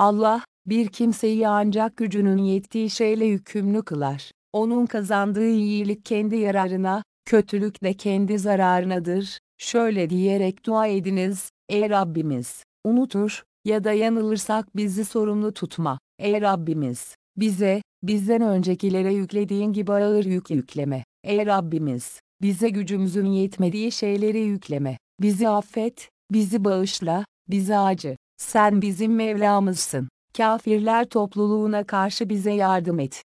Allah, bir kimseyi ancak gücünün yettiği şeyle yükümlü kılar. Onun kazandığı iyilik kendi yararına, kötülük de kendi zararınadır. Şöyle diyerek dua ediniz: Ey Rabbimiz, unutur ya da yanılırsak bizi sorumlu tutma. Ey Rabbimiz, bizden öncekilere yüklediğin gibi ağır yük yükleme. Ey Rabbimiz, bize gücümüzün yetmediği şeyleri yükleme. Bizi affet, bizi bağışla, bize acı. Sen bizim Mevlamızsın. Kafirler topluluğuna karşı bize yardım et.